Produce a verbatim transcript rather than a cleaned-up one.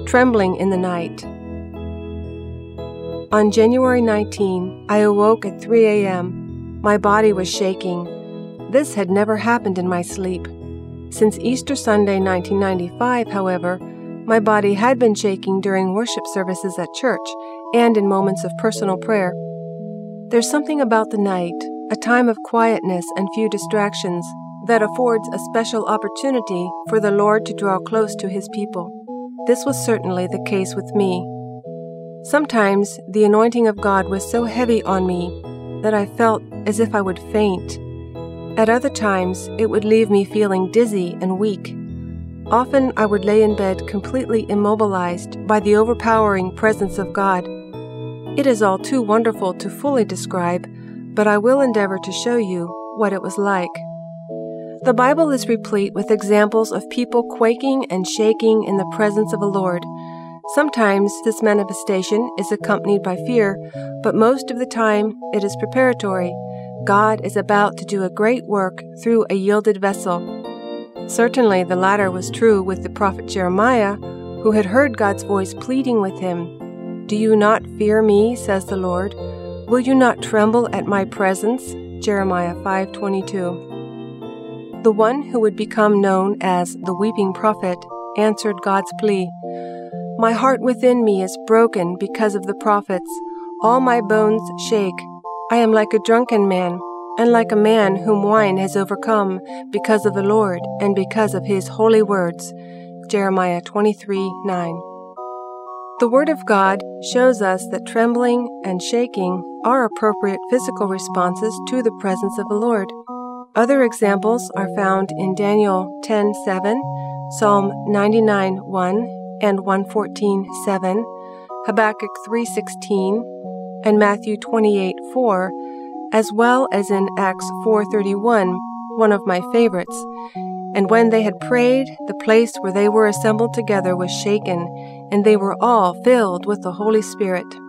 Trembling in the Night. On January nineteenth, I awoke at three a m My body was shaking. This had never happened in my sleep. Since Easter Sunday nineteen ninety-five, however, my body had been shaking during worship services at church and in moments of personal prayer. There's something about the night, a time of quietness and few distractions, that affords a special opportunity for the Lord to draw close to His people. This was certainly the case with me. Sometimes the anointing of God was so heavy on me that I felt as if I would faint. At other times, it would leave me feeling dizzy and weak. Often I would lay in bed completely immobilized by the overpowering presence of God. It is all too wonderful to fully describe, but I will endeavor to show you what it was like. The Bible is replete with examples of people quaking and shaking in the presence of the Lord. Sometimes this manifestation is accompanied by fear, but most of the time it is preparatory. God is about to do a great work through a yielded vessel. Certainly the latter was true with the prophet Jeremiah, who had heard God's voice pleading with him. "Do you not fear me, says the Lord? Will you not tremble at my presence?" Jeremiah five twenty-two. The one who would become known as the weeping prophet answered God's plea. "My heart within me is broken because of the prophets. All my bones shake. I am like a drunken man, and like a man whom wine has overcome, because of the Lord and because of His holy words." Jeremiah twenty-three nine. The Word of God shows us that trembling and shaking are appropriate physical responses to the presence of the Lord. Other examples are found in Daniel ten seven, Psalm ninety-nine one and one fourteen seven, Habakkuk three sixteen, and Matthew twenty-eight four, as well as in Acts four thirty-one, one of my favorites. "And when they had prayed, the place where they were assembled together was shaken, and they were all filled with the Holy Spirit."